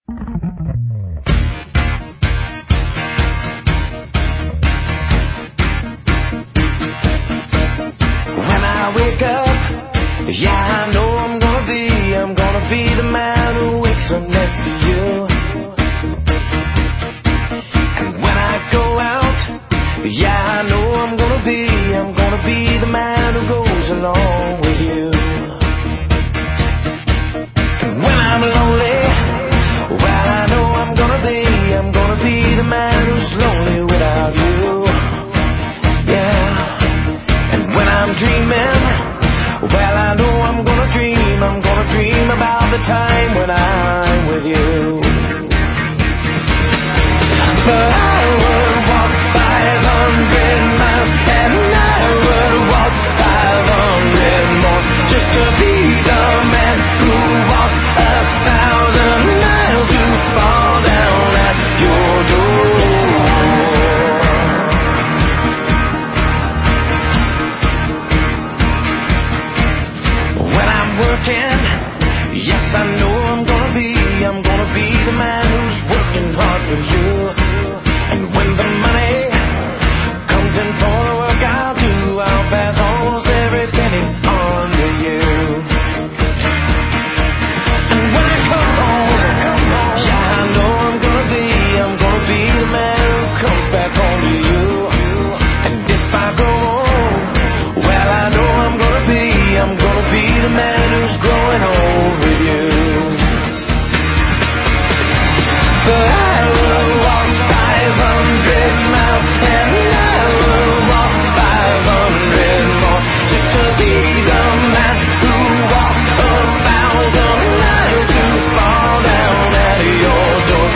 I wake up, yeah, I know I'm gonna be the man who wakes up next to you. And when I go out, yeah, I know I'm gonna be the man who goes along with you. And when I'm lonely, well, I know I'm gonna be the man who's lonely without you. Yeah. And when I'm dreaming, well, I know I'm gonna dream about the time when I'm with you. But I would walk 500 miles, and I would walk 500 more, just to be the man who walked 1,000 miles to fall down at your door. When I'm working, yes, I know I'm gonna be the man who's working hard for you. And when the money comes in for the work I'll do, I'll pass almost every penny on to you. And when I come home, yeah, I know I'm gonna be the man who comes back home to you. And if I go home, well, I know I'm gonna be the man who's growing old with you. But I will walk 500 miles, and I will walk 500 more, just to be the man who walked 1,000 miles to fall down at your door.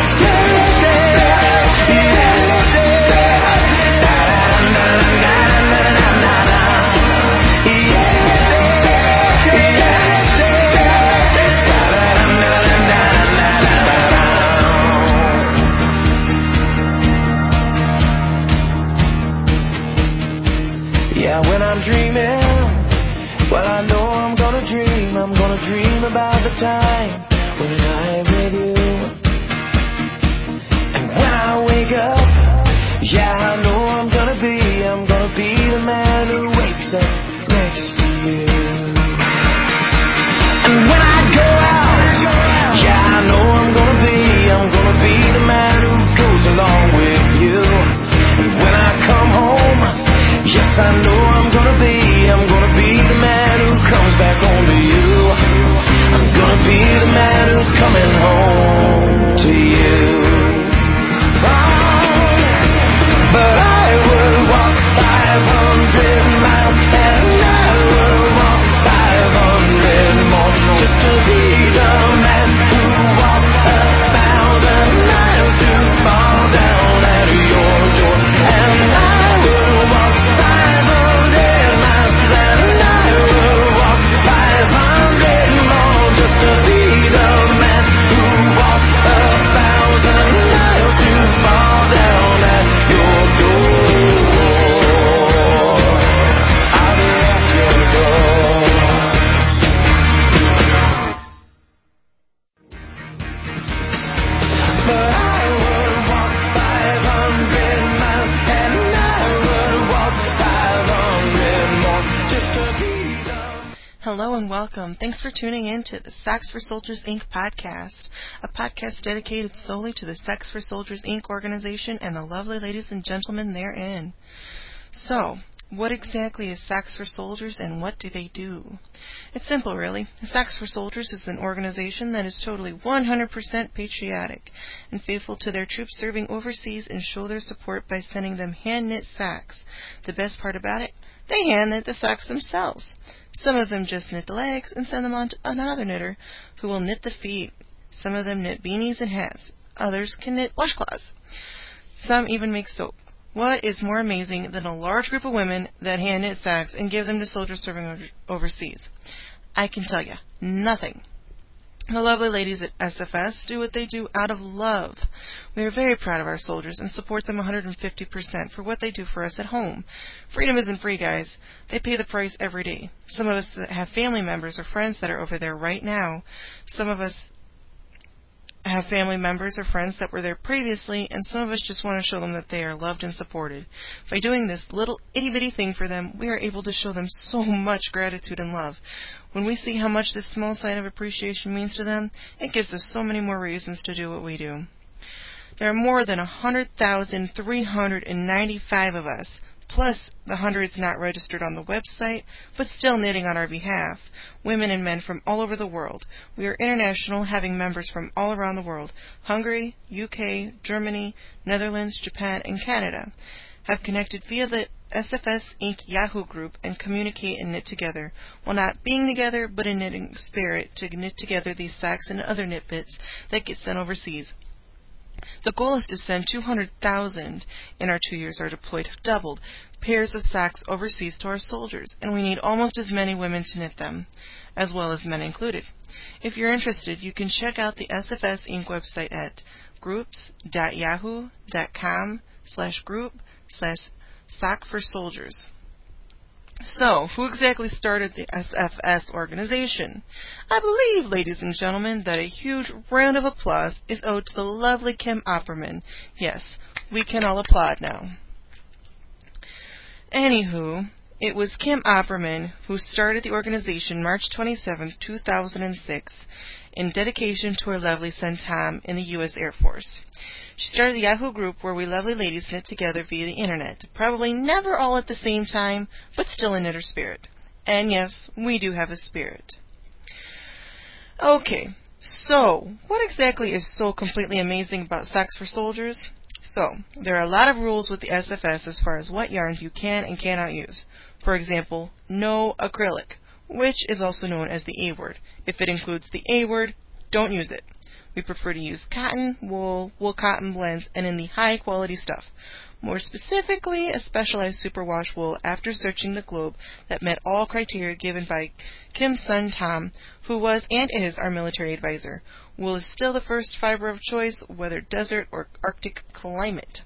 Yeah, when I'm dreaming, well, I know I'm gonna dream about the time when I'm with you. And when I wake up, yeah, I know I'm gonna be the man who wakes up next to you. And when I go out, yeah, I know I'm gonna be the man who goes along with you. And when I come home, yes, I know I'm gonna be the man who comes back home to you. I'm gonna be the man who's coming home to you. But I would walk 500 miles, and I would walk 500 more, just to be the man who walked 1,000 miles to fall down at your door. And I will walk 500 miles, and I will walk 500 more, just to be the man who walked 1,000 miles to fall down at your door. I'll be at your door. But I would walk 500 miles, and I would walk 500 more, just to be the... Hello and welcome. Thanks for tuning in to the Sax for Soldiers Inc. podcast, a podcast dedicated solely to the Sax for Soldiers Inc. organization and the lovely ladies and gentlemen therein. So, what exactly is Sax for Soldiers and what do they do? It's simple, really. Sax for Soldiers is an organization that is totally 100% patriotic and faithful to their troops serving overseas and show their support by sending them hand-knit sacks. The best part about it? They hand-knit the socks themselves. Some of them just knit the legs and send them on to another knitter who will knit the feet. Some of them knit beanies and hats. Others can knit washcloths. Some even make soap. What is more amazing than a large group of women that hand-knit sacks and give them to soldiers serving overseas? I can tell you, nothing. The lovely ladies at SFS do what they do out of love. We are very proud of our soldiers and support them 150% for what they do for us at home. Freedom isn't free, guys. They pay the price every day. Some of us that have family members or friends that are over there right now, some of us have family members or friends that were there previously, and some of us just want to show them that they are loved and supported. By doing this little itty-bitty thing for them, we are able to show them so much gratitude and love. When we see how much this small sign of appreciation means to them, it gives us so many more reasons to do what we do. There are more than 100,395 of us, plus the hundreds not registered on the website, but still knitting on our behalf, women and men from all over the world. We are international, having members from all around the world. Hungary, UK, Germany, Netherlands, Japan, and Canada have connected via the SFS Inc. Yahoo group and communicate and knit together, while not being together, but in knitting spirit, to knit together these sacks and other knit bits that get sent overseas. The goal is to send 200,000, in our 2 years are deployed, have doubled, pairs of sacks overseas to our soldiers, and we need almost as many women to knit them, as well as men included. If you're interested, you can check out the SFS Inc. website at groups.yahoo.com/group/sock4soldiers. So, who exactly started the SFS organization? I believe, ladies and gentlemen, that a huge round of applause is owed to the lovely Kim Opperman. Yes, we can all applaud now. Anywho, it was Kim Opperman who started the organization March 27, 2006, in dedication to her lovely son Tom in the U.S. Air Force. She started the Yahoo group where we lovely ladies knit together via the internet, probably never all at the same time, but still in knitter spirit. And yes, we do have a spirit. Okay, so what exactly is so completely amazing about Socks for Soldiers? So, there are a lot of rules with the SFS as far as what yarns you can and cannot use. For example, no acrylic, which is also known as the A word. If it includes the A word, don't use it. We prefer to use cotton, wool cotton blends, and in the high quality stuff. More specifically, a specialized superwash wool after searching the globe that met all criteria given by Kim's son Tom, who was and is our military advisor. Wool is still the first fiber of choice, whether desert or Arctic climate.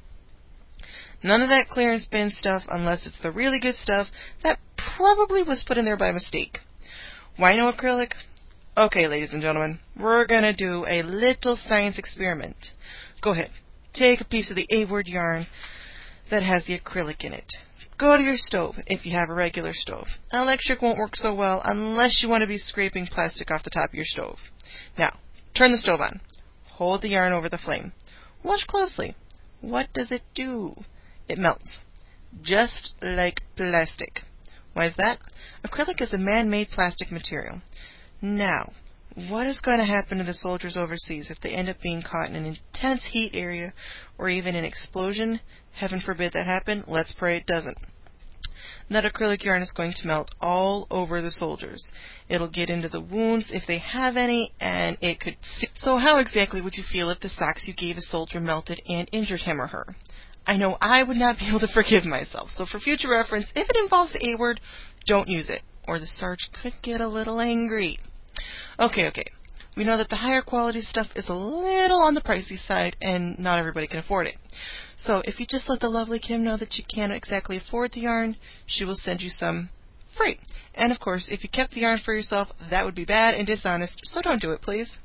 None of that clearance bin stuff unless it's the really good stuff that probably was put in there by mistake. Why no acrylic? Okay, ladies and gentlemen, we're going to do a little science experiment. Go ahead, take a piece of the A-word yarn that has the acrylic in it. Go to your stove if you have a regular stove. Electric won't work so well unless you want to be scraping plastic off the top of your stove. Now, turn the stove on. Hold the yarn over the flame. Watch closely. What does it do? It melts. Just like plastic. Why is that? Acrylic is a man-made plastic material. Now, what is going to happen to the soldiers overseas if they end up being caught in an intense heat area or even an explosion? Heaven forbid that happen. Let's pray it doesn't. That acrylic yarn is going to melt all over the soldiers. It'll get into the wounds if they have any, and it could... So how exactly would you feel if the socks you gave a soldier melted and injured him or her? I know I would not be able to forgive myself, so for future reference, if it involves the A word, don't use it, or the Sarge could get a little angry. Okay. We know that the higher quality stuff is a little on the pricey side, and not everybody can afford it. So if you just let the lovely Kim know that you can't exactly afford the yarn, she will send you some free. And of course, if you kept the yarn for yourself, that would be bad and dishonest, so don't do it, please.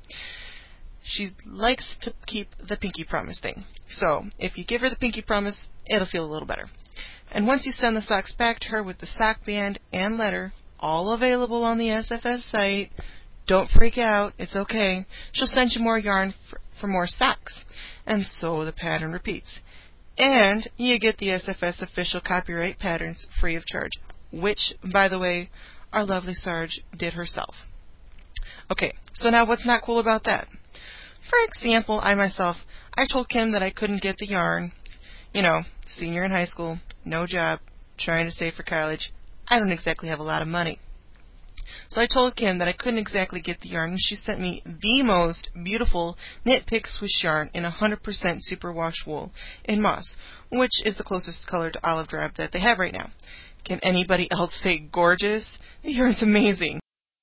She likes to keep the pinky promise thing. So if you give her the pinky promise, it'll feel a little better. And once you send the socks back to her with the sock band and letter, all available on the SFS site, don't freak out, it's okay. She'll send you more yarn for more socks. And so the pattern repeats. And you get the SFS official copyright patterns free of charge, which, by the way, our lovely Sarge did herself. Okay, so now what's not cool about that? For example, I told Kim that I couldn't get the yarn. Senior in high school, no job, trying to save for college. I don't exactly have a lot of money. So I told Kim that I couldn't exactly get the yarn, and she sent me the most beautiful knit pick swish yarn in 100% superwash wool in moss, which is the closest color to olive drab that they have right now. Can anybody else say gorgeous? The yarn's amazing.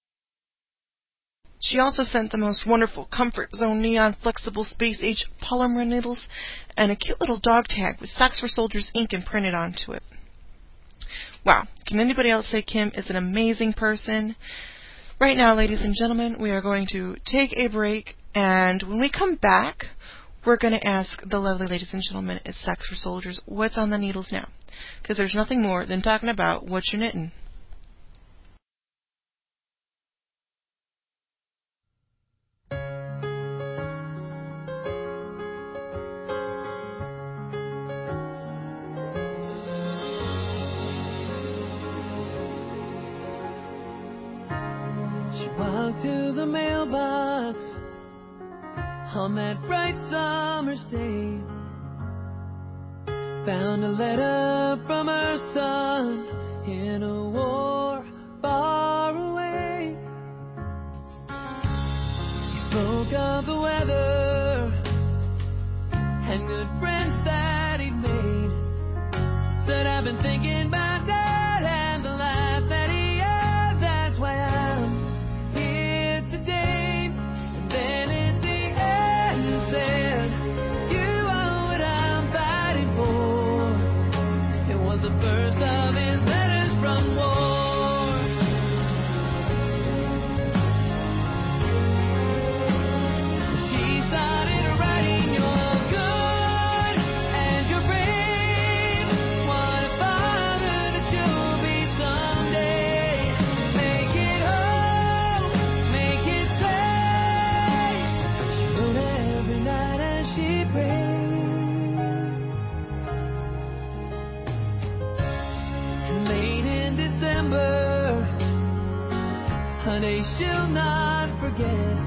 She also sent the most wonderful Comfort Zone Neon Flexible Space Age polymer needles and a cute little dog tag with Socks for Soldiers ink imprinted onto it. Wow, can anybody else say Kim is an amazing person? Right now, ladies and gentlemen, we are going to take a break, and when we come back, we're going to ask the lovely ladies and gentlemen at Sex for Soldiers what's on the needles now. Because there's nothing more than talking about what you're knitting. Walked to the mailbox on that bright summer's day. Found a letter from her son in a war far away. He spoke of the weather and good friends that he'd made. Said, I've been thinking about Dad and the life that he had. That's why I'm today. And then in the end he said, you are what I'm fighting for. It was the first of his letters from war. She started writing, you're good and you're brave. What a father that you'll be someday. Make it home, make it safe. She wrote every night as she prayed. And late in December, a day she'll not forget.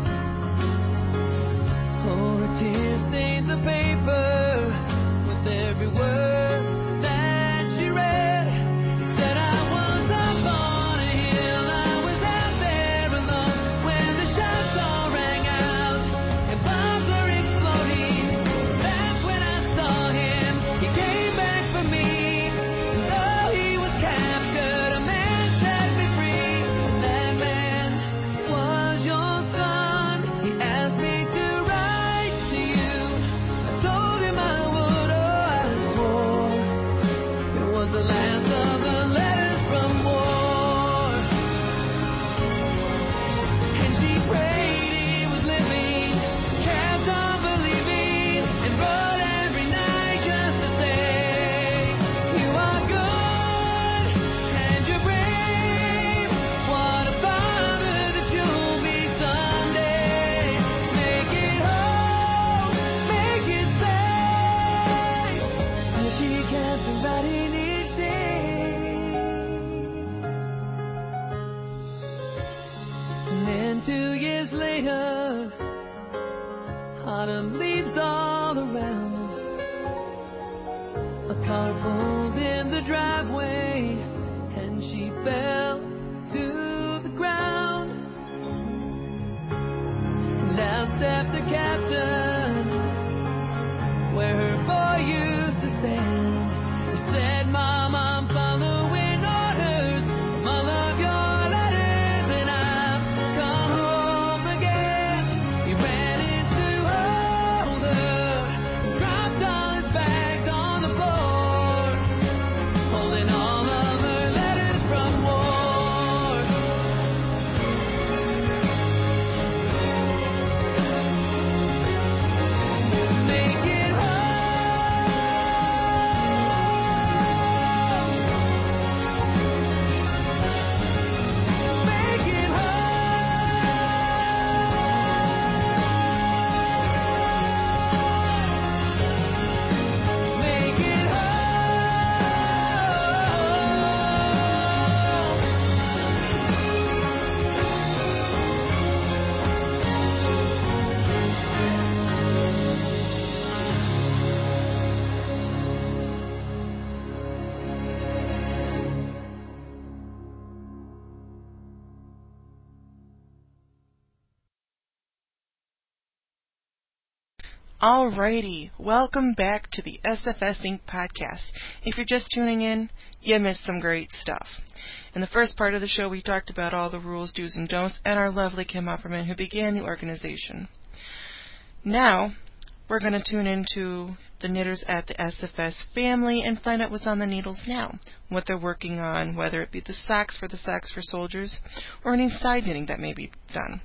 Oh, her tears stained the paper with every word that she read. It said, I was up on a hill, I was out there alone when the shots all rang out and bombs were exploding. That's when I saw him, he came back for me. And though he was captured, a man set me free. And that man was your son. He asked me to write to you. I told him I would, oh, I swore. It was the last of the letters from war. And she prayed he was living, kept on believing, and wrote every night just to say, you are good and you're brave. What a father that you'll be someday. Make it home, make it safe. So she kept writing each day. And then 2 years later, autumn leaves all around. A car pulled in the driveway and she fell to the ground. And down stepped the captain where her boy used to stand. He said, Mom, I'm following orders from all of your letters, and I've come home again. He ran in to hold her, dropped all his bags on the floor, holding all of her letters from war. Make it home, make it home, make it Alrighty, welcome back to the SFS Inc. podcast. If you're just tuning in, you missed some great stuff. In the first part of the show, we talked about all the rules, do's, and don'ts, and our lovely Kim Opperman, who began the organization. Now, we're going to tune into the knitters at the SFS family and find out what's on the needles now, what they're working on, whether it be the socks for Soldiers or any side knitting that may be done.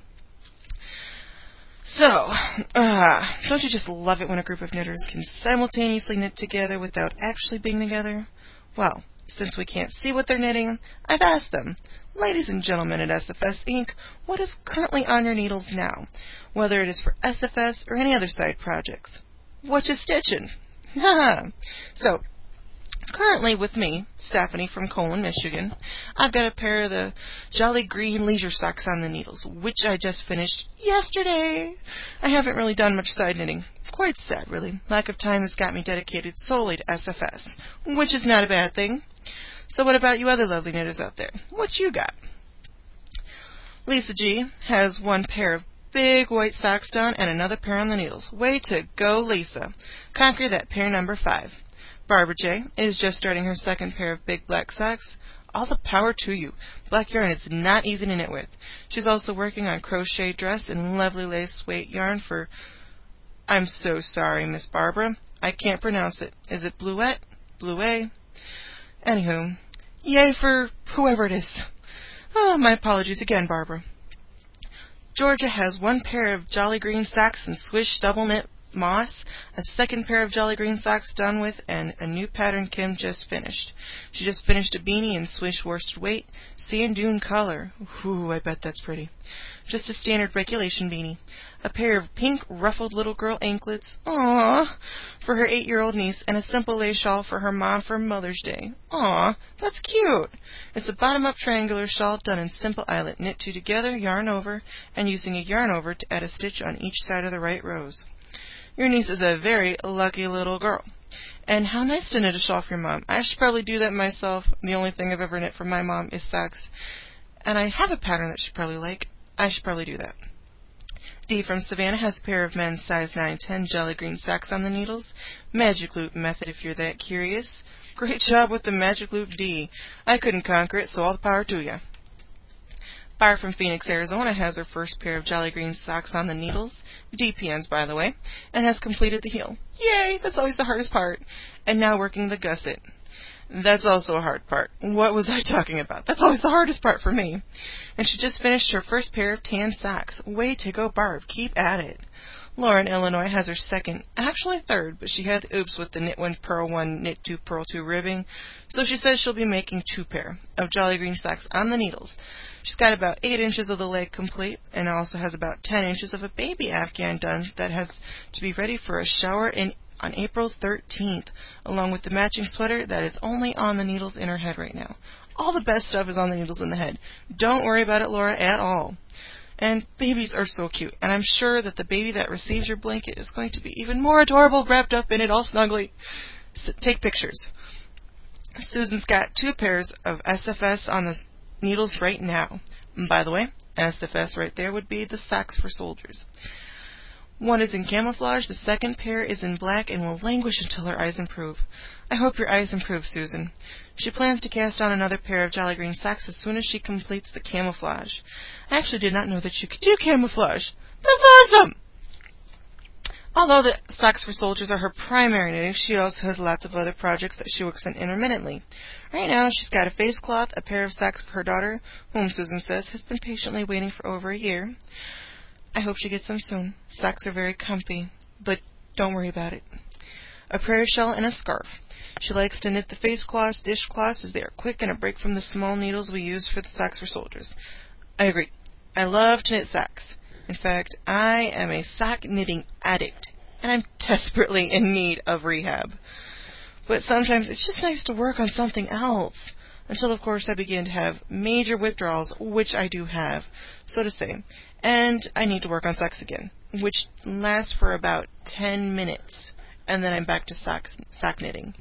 So, don't you just love it when a group of knitters can simultaneously knit together without actually being together? Well, since we can't see what they're knitting, I've asked them, ladies and gentlemen at SFS Inc., what is currently on your needles now, whether it is for SFS or any other side projects? What you stitching? So, currently with me, Stephanie from Colon, Michigan, I've got a pair of the Jolly Green Leisure Socks on the needles, which I just finished yesterday. I haven't really done much side knitting. Quite sad, really. Lack of time has got me dedicated solely to SFS, which is not a bad thing. So what about you other lovely knitters out there? What you got? Lisa G has one pair of big white socks done and another pair on the needles. Way to go, Lisa. Conquer that pair number 5. Barbara J is just starting her second pair of big black socks. All the power to you. Black yarn is not easy to knit with. She's also working on crochet dress and lovely lace weight yarn for... I'm so sorry, Miss Barbara. I can't pronounce it. Is it Bluette? Bluet? Anywho, yay for whoever it is. Oh, my apologies again, Barbara. Georgia has one pair of Jolly Green socks and Swish double knit moss, a second pair of Jolly Green socks done with, and a new pattern Kim just finished. She just finished a beanie in Swish worsted weight, sand dune color. Ooh, I bet that's pretty. Just a standard regulation beanie. A pair of pink ruffled little girl anklets, aww, for her 8-year-old niece, and a simple lace shawl for her mom for Mother's Day. Aww, that's cute. It's a bottom-up triangular shawl done in simple eyelet, knit 2 together, yarn over, and using a yarn over to add a stitch on each side of the right rows. Your niece is a very lucky little girl. And how nice to knit a shawl for your mom. I should probably do that myself. The only thing I've ever knit for my mom is socks. And I have a pattern that she'd probably like. I should probably do that. Dee from Savannah has a pair of men's size 9-10 Jolly Green socks on the needles. Magic loop method if you're that curious. Great job with the magic loop, Dee. I couldn't conquer it, so all the power to ya. Bar from Phoenix, Arizona has her first pair of Jolly Green socks on the needles, DPNs by the way, and has completed the heel. Yay! That's always the hardest part. And now working the gusset. That's also a hard part. What was I talking about? That's always the hardest part for me. And she just finished her first pair of tan socks. Way to go, Barb. Keep at it. Lauren, Illinois, has her second, actually third, but she had the oops with the knit 1, purl 1, knit 2, purl 2 ribbing. So she says she'll be making 2 pair of Jolly Green socks on the needles. She's got about 8 inches of the leg complete and also has about 10 inches of a baby afghan done that has to be ready for a shower on April 13th, along with the matching sweater that is only on the needles in her head right now. All the best stuff is on the needles in the head. Don't worry about it, Laura, at all. And babies are so cute, and I'm sure that the baby that receives your blanket is going to be even more adorable wrapped up in it all snugly. So take pictures. Susan's got 2 pairs of SFS on the needles right now. And by the way, SFS right there would be the Socks for Soldiers. One is in camouflage, the second pair is in black and will languish until her eyes improve. I hope your eyes improve, Susan. She plans to cast on another pair of Jolly Green socks as soon as she completes the camouflage. I actually did not know that you could do camouflage. That's awesome! Although the Socks for Soldiers are her primary knitting, she also has lots of other projects that she works on intermittently. Right now, she's got a face cloth, a pair of socks for her daughter, whom Susan says has been patiently waiting for over a year. I hope she gets them soon. Socks are very comfy, but don't worry about it. A prayer shawl and a scarf. She likes to knit the face cloths, dishcloths, as they are quick and a break from the small needles we use for the Socks for Soldiers. I agree. I love to knit socks. In fact, I am a sock knitting addict, and I'm desperately in need of rehab. But sometimes it's just nice to work on something else. Until, of course, I begin to have major withdrawals, which I do have, so to say. And I need to work on socks again, which lasts for about 10 minutes. And then I'm back to sock knitting.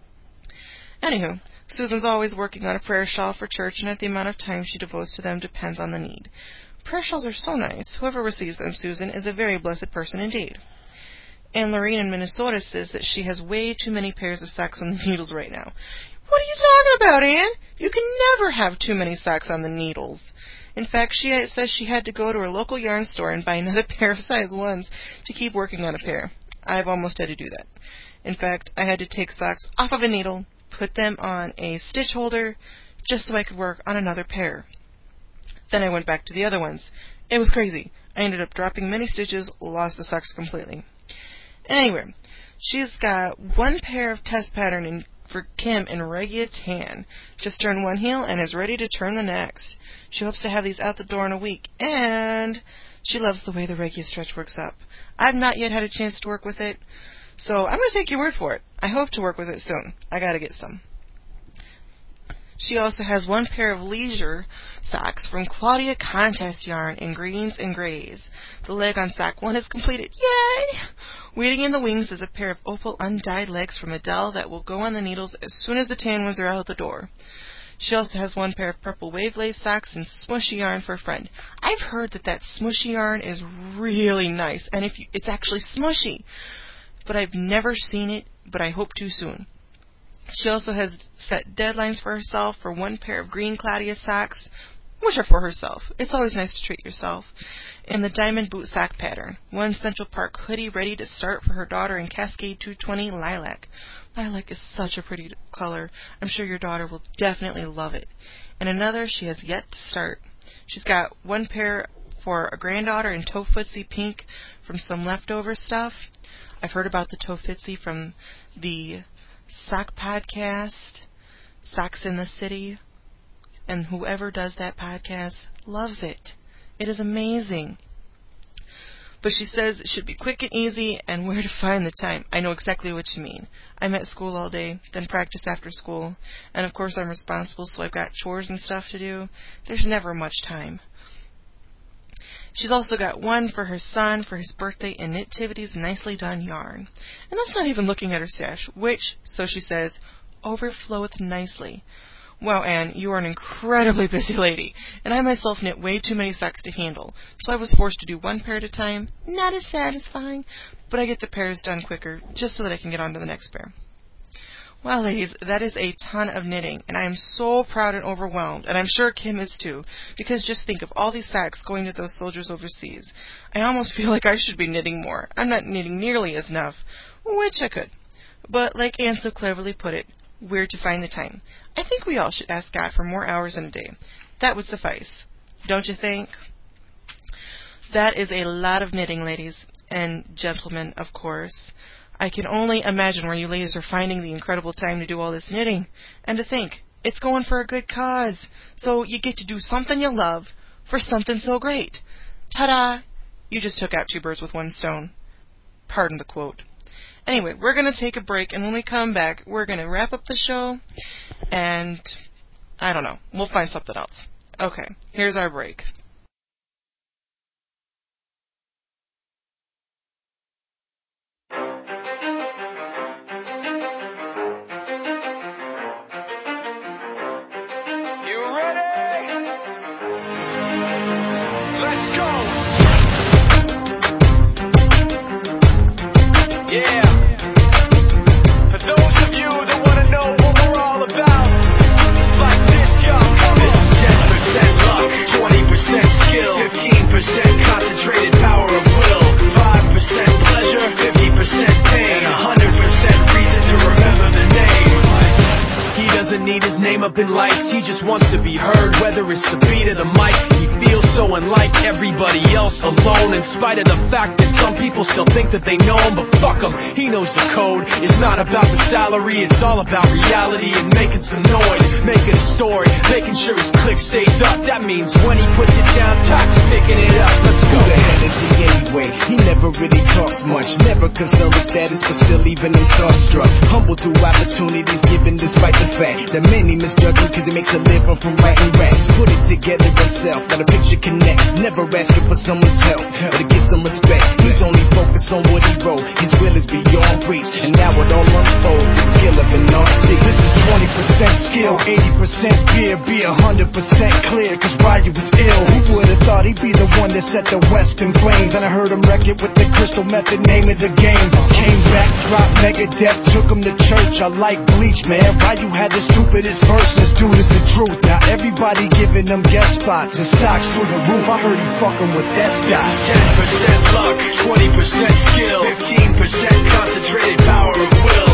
Anywho, Susan's always working on a prayer shawl for church, and the amount of time she devotes to them depends on the need. Prayer shawls are so nice. Whoever receives them, Susan, is a very blessed person indeed. Anne Lorraine in Minnesota says that she has way too many pairs of socks on the needles right now. What are you talking about, Anne? You can never have too many socks on the needles. In fact, she says she had to go to her local yarn store and buy another pair of size 1s to keep working on a pair. I've almost had to do that. In fact, I had to take socks off of a needle, put them on a stitch holder, just so I could work on another pair. Then I went back to the other ones. It was crazy. I ended up dropping many stitches, lost the socks completely. Anyway, she's got one pair of test pattern for Kim in Regia Tan. Just turned one heel and is ready to turn the next. She hopes to have these out the door in a week, and she loves the way the Regia stretch works up. I've not yet had a chance to work with it, so I'm going to take your word for it. I hope to work with it soon. I got to get some. She also has one pair of leisure socks from Claudia Contest Yarn in greens and grays. The leg on sock 1 is completed. Yay! Waiting in the wings is a pair of opal undyed legs from Adele that will go on the needles as soon as the tan ones are out the door. She also has one pair of purple wave lace socks and smushy yarn for a friend. I've heard that smushy yarn is really nice, and it's actually smushy. But I've never seen it, but I hope to soon. She also has set deadlines for herself for one pair of green Claudia socks, which are for herself. It's always nice to treat yourself. In the diamond boot sock pattern. One Central Park hoodie ready to start for her daughter in Cascade 220 Lilac. Lilac is such a pretty color. I'm sure your daughter will definitely love it. And another she has yet to start. She's got one pair for a granddaughter in Toe Footsie Pink from some leftover stuff. I've heard about the Toe Footsie from the Sock Podcast, Socks in the City, and whoever does that podcast loves it. It is amazing. But she says it should be quick and easy, and where to find the time. I know exactly what you mean. I'm at school all day, then practice after school, and of course I'm responsible, so I've got chores and stuff to do. There's never much time. She's also got one for her son for his birthday in Knittivity's Nicely Done yarn. And that's not even looking at her stash, which, so she says, overfloweth nicely. Wow, Anne, you are an incredibly busy lady, and I myself knit way too many socks to handle, so I was forced to do one pair at a time. Not as satisfying, but I get the pairs done quicker, just so that I can get on to the next pair. Well, ladies, that is a ton of knitting, and I am so proud and overwhelmed, and I'm sure Kim is too, because just think of all these socks going to those soldiers overseas. I almost feel like I should be knitting more. I'm not knitting nearly as enough, which I could. But like Anne so cleverly put it, where to find the time? I think we all should ask God for more hours in a day. That would suffice. Don't you think? That is a lot of knitting, ladies, and gentlemen, of course. I can only imagine where you ladies are finding the incredible time to do all this knitting. And to think, it's going for a good cause. So you get to do something you love for something so great. Ta-da! You just took out 2 birds with 1 stone. Pardon the quote. Anyway, we're going to take a break, and when we come back, we're going to wrap up the show, and I don't know. We'll find something else. Okay, here's our break. Up in lights, he just wants to be heard, whether it's the beat of the mic. He feels so unlike everybody else, alone, in spite of the fact that some people still think that they know him, but fuck him, he knows the code. It's not about the salary, it's all about reality and making some noise, making a story, making sure his click stays up. That means when he puts it down, Tox picking it up. Let's go. Who the hell is he anyway? He never really talks much, never concerned with status, but still leaving him starstruck. Humble through opportunities given despite the fact that many misjudge him cause he makes a living from writing raps. Put it together himself, now the picture connects. Never asking for someone's help or to get some respect. He's only focused on what he wrote. His will is beyond reach, and now it all unfolds. The skill of an artist. This is 20% skill, 80% fear. Be 100% clear, cause Ryu was ill. Who would've thought he'd be the one that set the West in flames? And I heard him wreck it with the Crystal Method, name of the game. Came back, dropped Megadeth, took him to church. I like Bleach, man. Ryu had the stupidest verse. This dude is the truth. Now everybody giving them guest spots and stocks through the roof. I heard he fucking with that stock. This is 10% luck, 20% skill, 15% concentrated power of will.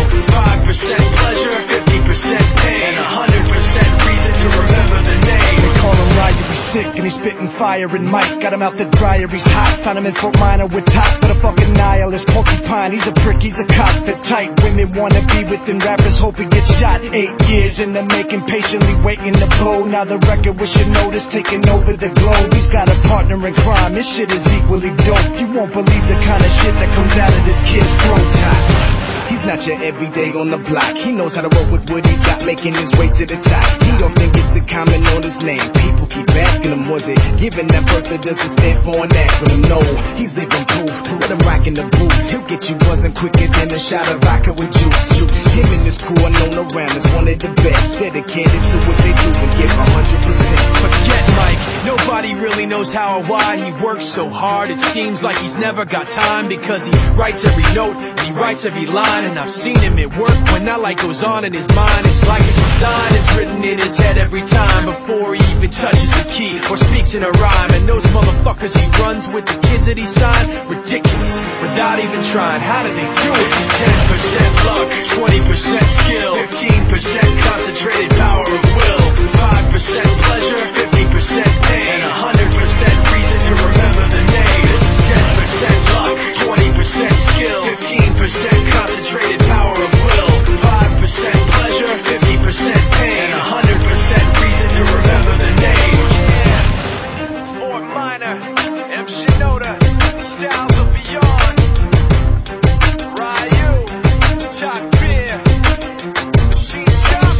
fire and Mike. Got him out the dryer, he's hot. Found him in Fort Minor with top for the fucking nihilist porcupine. He's a prick, he's a cop. The type women wanna be with him. Rappers hope he gets shot. 8 years in the making, patiently waiting to blow. Now the record with your notice taking over the globe. He's got a partner in crime, this shit is equally dope. You won't believe the kind of shit that comes out of this kid's throat. He's not your everyday on the block. He knows how to roll with what he's got, making his way to the top. He often gets a comment on his name. People keep asking him, was it given that birth or does it stand for an acronym? No, he's living proof. Let him rock in the booth. He'll get you buzzing quicker than a shot of vodka with juice. Him and his crew are known around as one of the best. Dedicated to what they do and give 100%. Forget Mike, nobody really knows how or why he works so hard. It seems like he's never got time because he writes every note and he writes every line. And I've seen him at work when that light goes on in his mind. It's like a design is written in his head every time before he even touches a key or speaks in a rhyme. And those motherfuckers he runs with, the kids that he signed, ridiculous, without even trying. How do they do it? This is 10% luck, 20% skill, 15% concentrated power of will, 5% pleasure, 50% pain, and 100% reason to remember the name. This is 10% luck, 20% skill, 15% concentrated power of will, 5% pleasure, 50% pain, and 100% reason to remember the name. Yeah. Fort Minor, M. Shinoda, Styles of Beyond, Ryu, Top Fear, Machine Shop.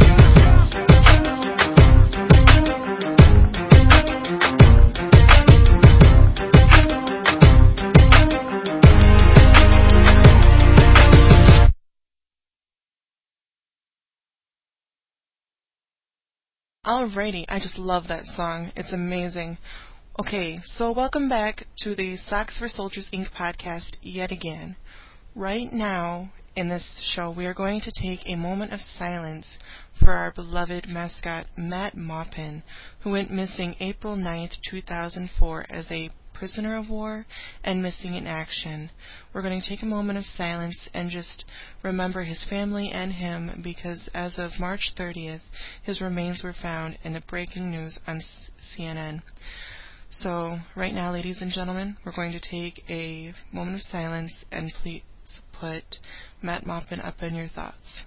Alrighty, I just love that song. It's amazing. Okay, so welcome back to the Socks for Soldiers Inc. podcast yet again. Right now, in this show, we are going to take a moment of silence for our beloved mascot, Matt Maupin, who went missing April 9th, 2004 as a prisoner of war and missing in action. We're going to take a moment of silence and just remember his family and him because as of March 30th, his remains were found in the breaking news on CNN. So right now, ladies and gentlemen, we're going to take a moment of silence and please put Matt Maupin up in your thoughts.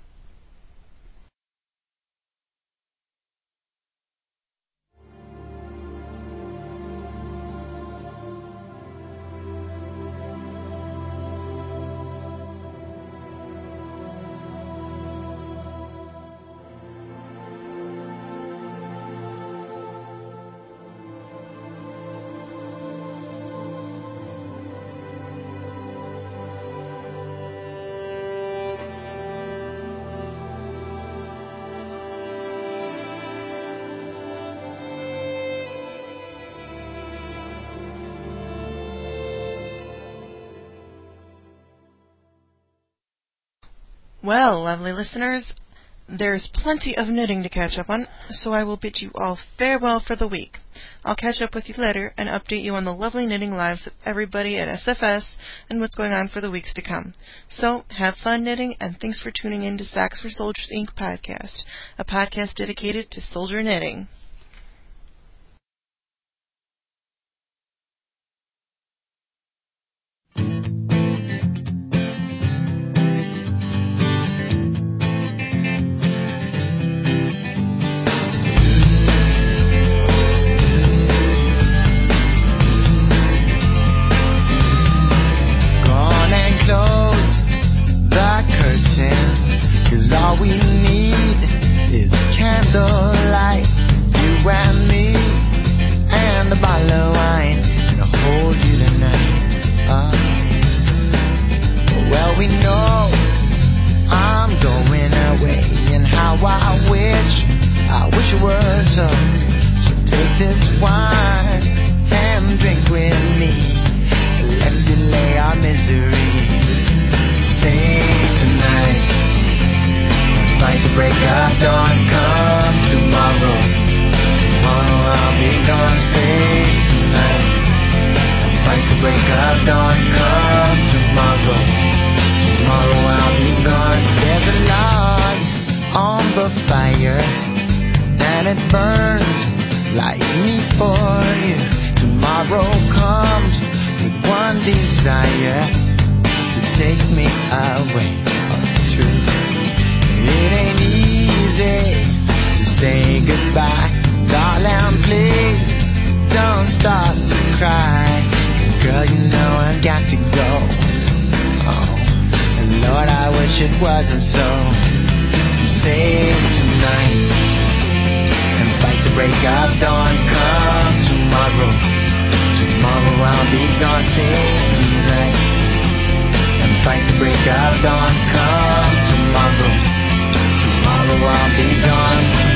Well, lovely listeners, there's plenty of knitting to catch up on, so I will bid you all farewell for the week. I'll catch up with you later and update you on the lovely knitting lives of everybody at SFS and what's going on for the weeks to come. So, have fun knitting, and thanks for tuning in to Socks for Soldiers Inc. podcast, a podcast dedicated to soldier knitting. All we need is candlelight, you and me, and a bottle of wine, and I'll hold you tonight. Well, we know I'm going away, and how I wish it were so. So take this wine and drink with me. Let's delay our misery. Say tonight, fight the break of dawn, come tomorrow. Tomorrow I'll be gone, say tonight. Fight the break of dawn, come tomorrow. Tomorrow wish it wasn't so. Save tonight and fight the break of dawn. Come tomorrow, tomorrow I'll be gone. Save tonight and fight the break of dawn. Come tomorrow, tomorrow I'll be gone.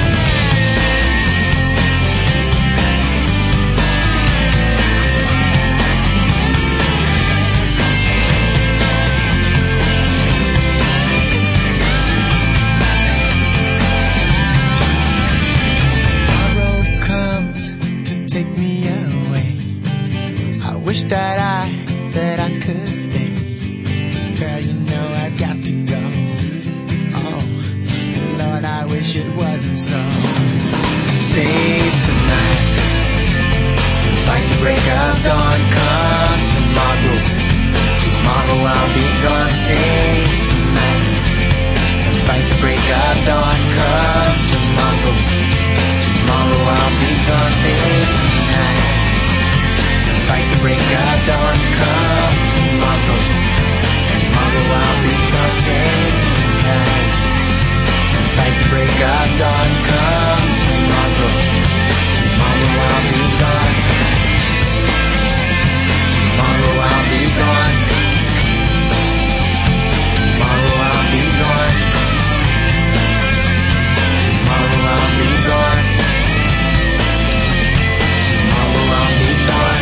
That I could stay. Girl, you know I got to go. Oh, Lord, I wish it wasn't so. Save tonight and fight the break of dawn. Come tomorrow, tomorrow I'll be gone. Save tonight and fight the break of dawn. Come tomorrow, tomorrow I'll be gone. Save tonight. Fight the break of dawn, come tomorrow. Tomorrow I'll be gone, save tonight. Fight the break of dawn, come tomorrow. Tomorrow I'll be gone. Tomorrow I'll be gone. Tomorrow I'll be gone. Tomorrow I'll be gone. Tomorrow I'll be gone.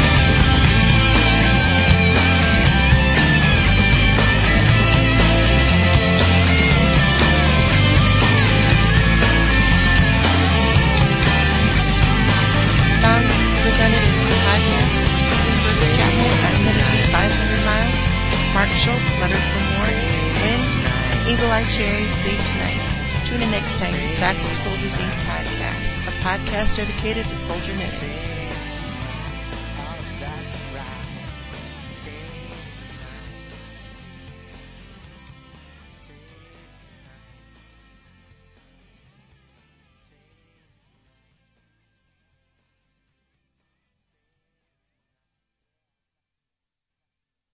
Mark Schultz, Letter from War, Wind, Eagle Eye Cherry, Save Tonight. Tune in next time to Sax for Soldiers Inc. podcast, a podcast dedicated to soldier knitting.